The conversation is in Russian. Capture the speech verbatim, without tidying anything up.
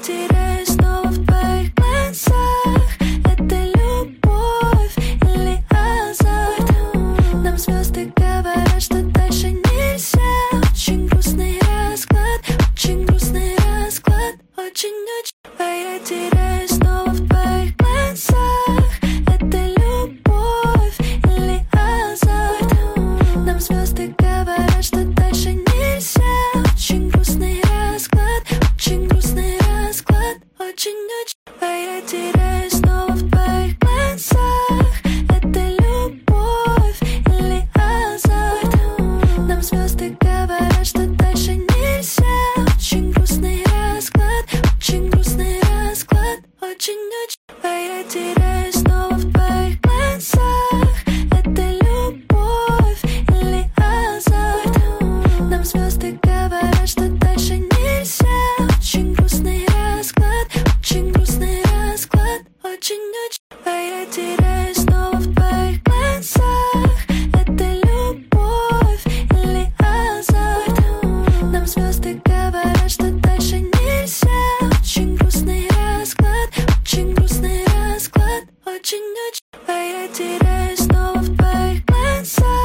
теряюсь снова в твоих глазах. Это любовь или азарт? Нам звезды говорят, что дальше нельзя. Очень грустный расклад, очень грустный расклад. Очень-очень. А я теряюсь снова в твоих глазах. Это любовь или азарт? Нам звезды говорят, что дальше нельзя. Очень грустный расклад, очень грустный расклад. Очень-очень. А я теряюсь снова в твоих глазах. Это любовь или азарт? Нам звезды говорят, что дальше нельзя. Очень грустный расклад, очень грустный расклад. Очень-очень. А я теряюсь снова в твоих глазах. Это любовь или азарт? Нам звезды говорят, что дальше нельзя. Очень грустный расклад, очень грустный расклад. Очень-очень. А я теряюсь снова в твоих глазах. Это любовь или азарт? Нам звезды говорят, что дальше нельзя. Очень грустный расклад, очень грустный расклад. Очень-очень. А я теряюсь снова в твоих глазах.